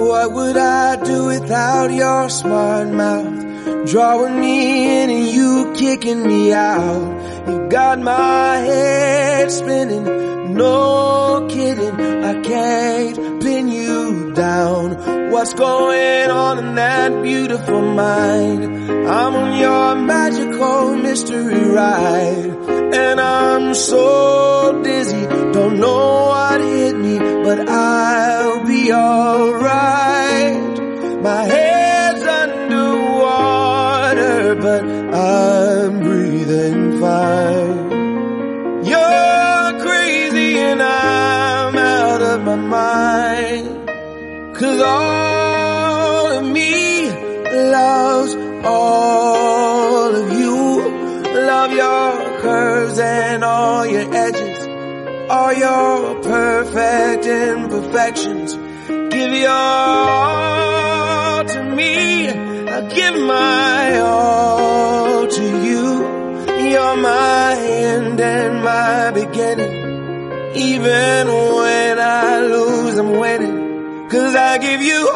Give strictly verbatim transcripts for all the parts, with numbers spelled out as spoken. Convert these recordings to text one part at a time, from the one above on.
What would I do without your smart mouth? Drawing me in and you kicking me out. You got my head spinning, no kidding, I can't pin you down. What's going on in that beautiful mind? I'm on your magical mystery ride, and I'm so dizzy, don't know what hit me, but I'll be alright. My head's underwater, but I'm breathing fine. You're crazy and I'm out of my mind, 'cause all of me loves all of you. Love your curves and all your edges, all your perfect imperfections. Give your all to me, I give my all to you. You're my end and my beginning. Even when I lose, I'm winning, 'cause I give you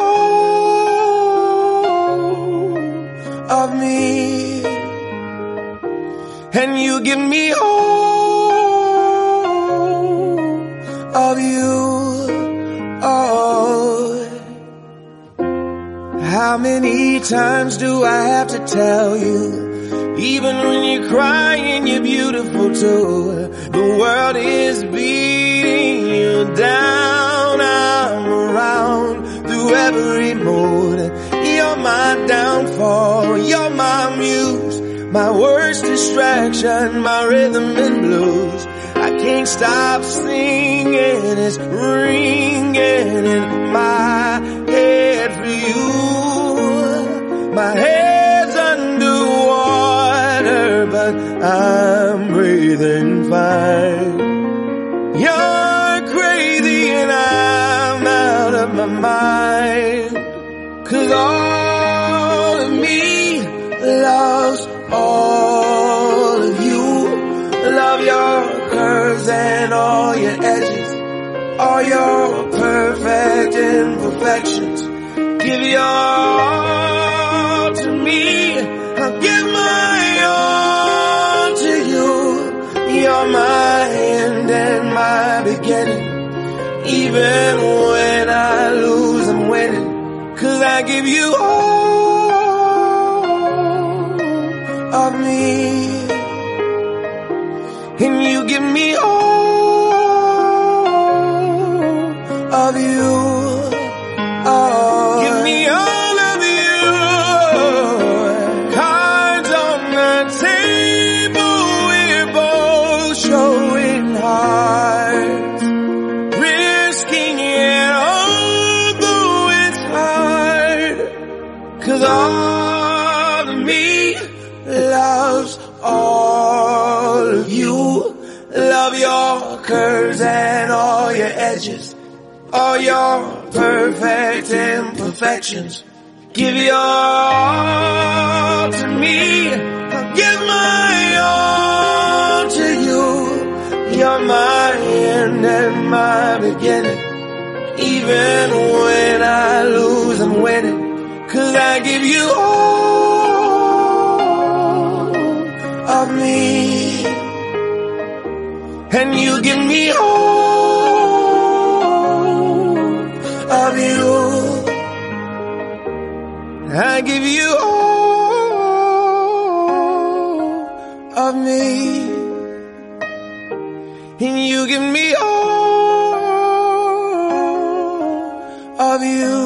all of me, and you give me all of you. Oh, how many times do I have to tell you? Even when you're crying, you're beautiful too. The world is beating you down. I'm around through every mood. You're my downfall, you're my muse, my worst distraction, my rhythm and blues. I can't stop singing, it's ringing in my head for you. My head's underwater, but I'm breathing fine. You're crazy and I'm out of my mind, 'cause all of me loves all of you. Love your curves and all your edges, all your perfect imperfections. Give your all to me, I'll give my all to you. You're my end and my beginning. Even when I lose, I'm winning, 'cause I give you all of me, and you give me all of you. Oh, give me all of you. Cards on the table, we're both showing hearts, risking it although it's hard, 'cause all of me loves all of you. Love your curves and all your edges, all your perfect imperfections. Give your all to me, I'll give my all to you. You're my end and my beginning. Even when I lose, I'm winning, 'cause I give you all of me, and you give me all of you. I give you all of me, and you give me all of you.